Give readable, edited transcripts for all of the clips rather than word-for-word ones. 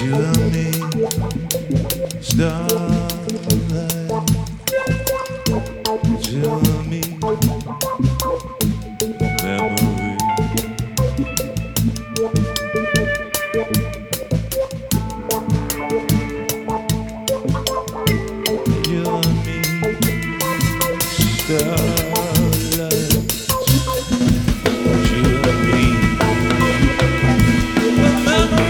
You and me, starlight. You and me, memory. You and me, starlight. You and me, memory.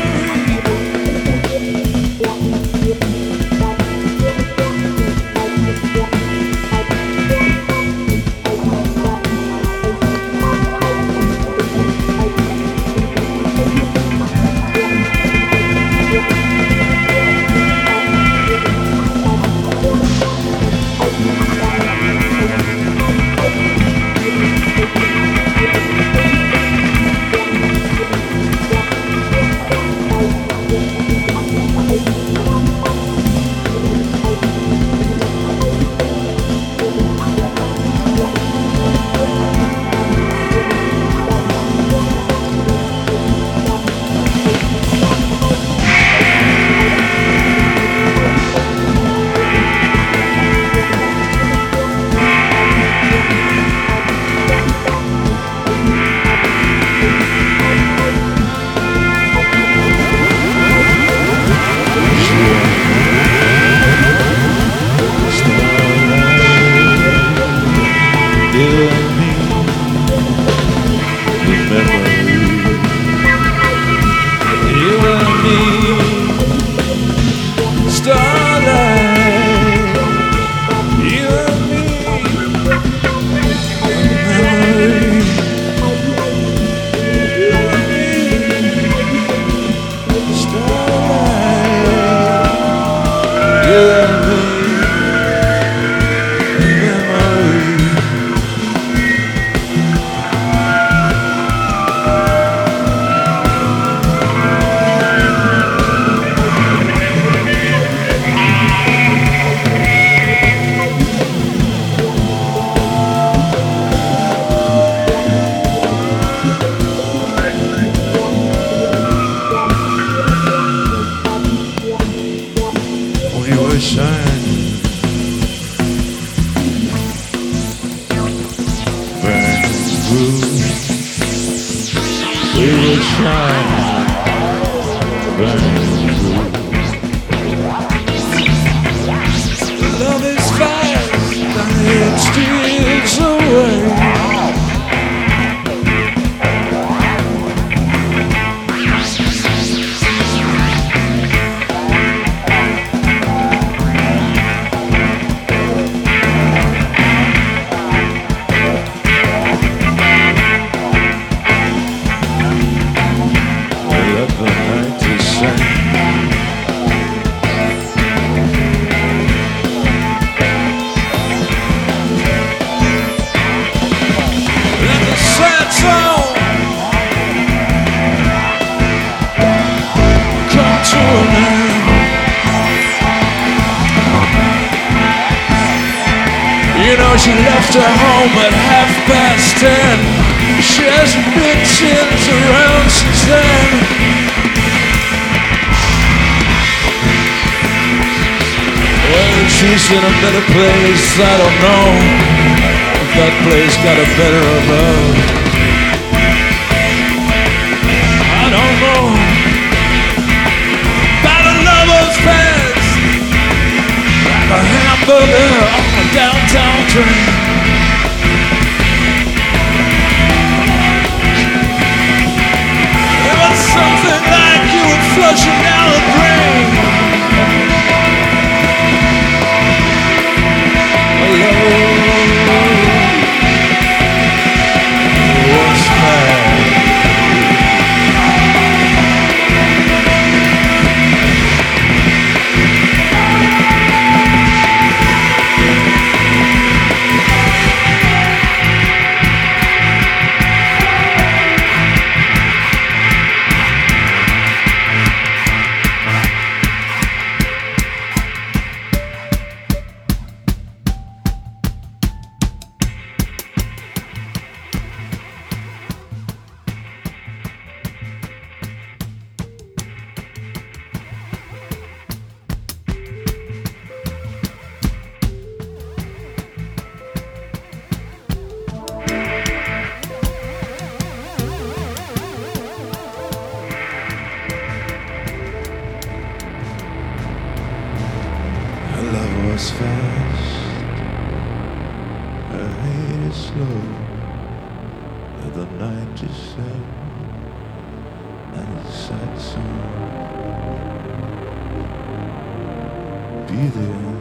She left her home at 10:30. She hasn't been around since then. Well, she's in a better place, I don't know if that place got a better of her. I don't know about a lover's past, like a hamburger on a downtown train. It was something like you were flushing down the drain. Hello. was fast, her hate is slow, and the night is sad, and a sad song. Be there.